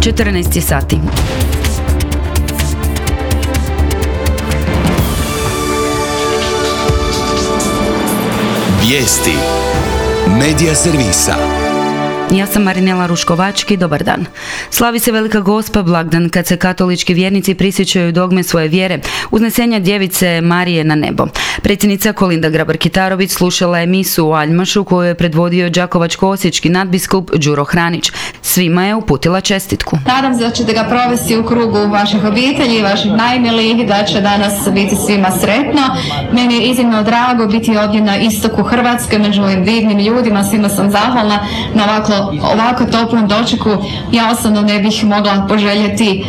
14 sati. Vijesti Medija servisa. Ja sam Marinela Ruškovački, dobar dan. Slavi se Velika Gospa, blagdan kad se katolički vjernici prisjećaju dogme svoje vjere, uznesenja djevice Marije na nebo. Predsjednica Kolinda Grabar-Kitarović slušala je misu u Aljmašu koju je predvodio đakovačko-osječki nadbiskup Đuro Hranić. Svima je uputila čestitku. Nadam se da ćete ga provesti u krugu vaših obitelji, vaših najmilijih, da će danas biti svima sretno. Meni je iznimno drago biti ovdje na istoku Hrvatske među ovim divnim ljudima, svima sam zahvalna na ovako toplom dočeku. Ja osobno ne bih mogla poželjeti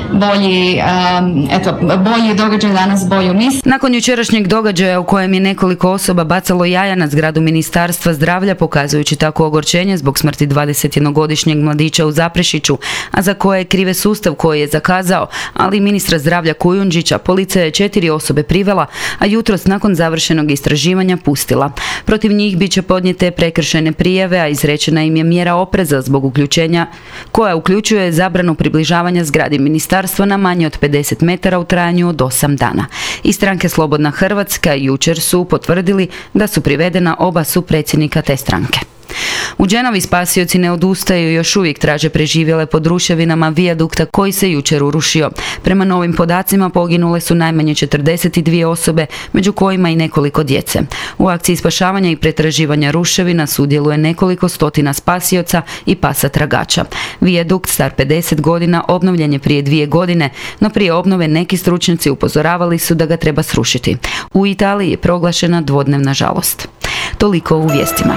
bolji događaj danas, bolju mis. Nakon jučerašnjeg događaja u kojem je nekoliko osoba bacalo jaja na zgradu Ministarstva zdravlja, pokazujući tako ogorčenje zbog smrti 21-godišnjeg mladića u Zaprešiću, a za koje je krive sustav koji je zakazao, ali i ministra zdravlja Kujundžića, policija je 4 osobe privela, a jutros nakon završenog istraživanja pustila. Protiv njih bit će podnijete prekršajne prijave, a izrečena im je mjera opreza zbog uključenja koja uključuje zabranu približavanja zgradi ministarstva na manje od 50 metara u trajanju od 8 dana. Iz stranke Slobodna Hrvatska jučer su potvrdili da su privedena oba supredsjednika te stranke. U Genovi spasioci ne odustaju i još uvijek traže preživjele pod ruševinama vijadukta koji se jučer urušio. Prema novim podacima poginule su najmanje 42 osobe, među kojima i nekoliko djece. U akciji spašavanja i pretraživanja ruševina sudjeluje nekoliko stotina spasioca i pasa tragača. Vijadukt star 50 godina obnovljen je prije 2 godine, no prije obnove neki stručnjaci upozoravali su da ga treba srušiti. U Italiji je proglašena dvodnevna žalost. Toliko u vijestima.